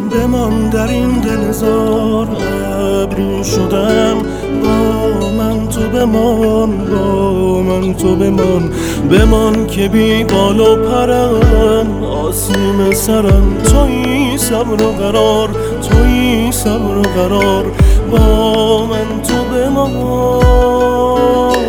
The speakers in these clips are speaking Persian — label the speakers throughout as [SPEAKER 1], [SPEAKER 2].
[SPEAKER 1] بمان در این دلزار، ابری شدم با من تو بمان، با من تو بمان، بمان که بی بال و پرم، آسیم سرم تویی صبر و قرار، تویی صبر و قرار، با من تو بمان.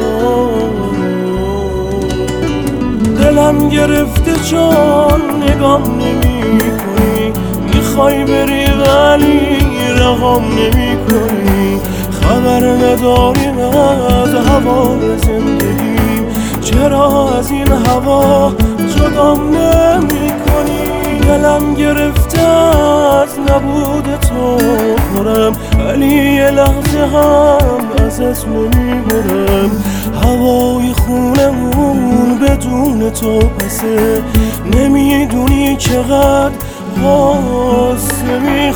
[SPEAKER 1] دلم گرفته چون نگام نمی کنی، میخوای بری ولی رهام نمی کنی، خبر نداری از هوای زندگی، چرا از این هوا جدام نمی کنی؟ دلم گرفته از نبود تو پرم، ولی یه لحظه هم ازت نمی برم، هوای خونمون بدون تو پسه، نمیدونی چقدر قصه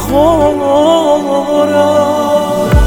[SPEAKER 1] میخورم.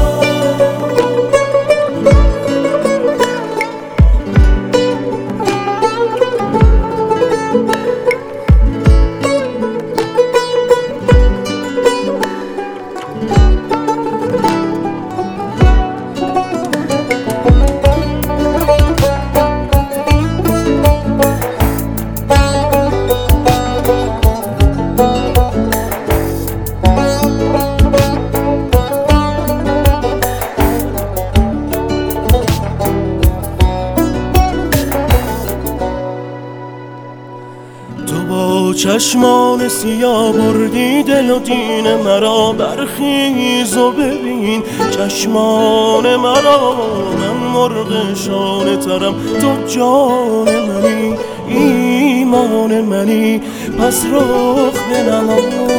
[SPEAKER 1] چشمان سیاه بردی دل و دین مرا، برخیز و ببین چشمان مرا، من مرغ شانه ترم تو جان منی، ایمان منی پس رخ بنما،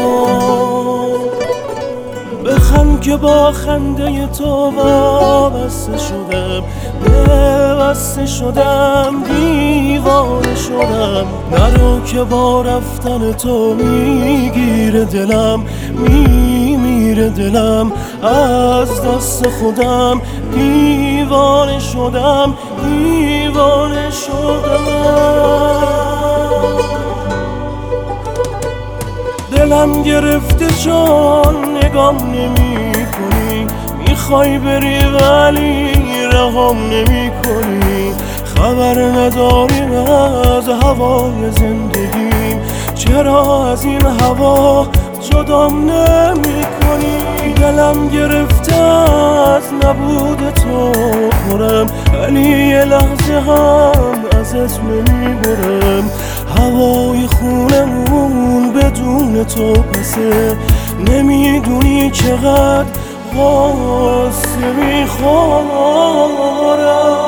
[SPEAKER 1] بخند که با خنده تو وابسته شدم، بسته شدم، دیوانه شدم، نرو که با رفتن تو میگیره دلم، میمیره دلم از دست خودم، دیوانه شدم، دیوانه شدم. دلم گرفته چون نگام نمی کنی، میخوای بری ولی رهام نمی کنی، خبر نداری از هوای زندگی، چرا از این هوا جدام نمی کنی؟ دلم گرفته از نبود تو پرم، ولی یه لحظه هم ازت نمی برم، هوای خونمون بدون تو پسه، نمیدونی چقدر قصه میخورم.